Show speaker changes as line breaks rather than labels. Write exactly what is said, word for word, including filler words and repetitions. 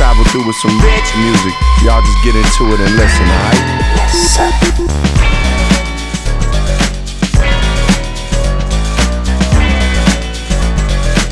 travel through with some rich music. Y'all just get into it and listen, alright?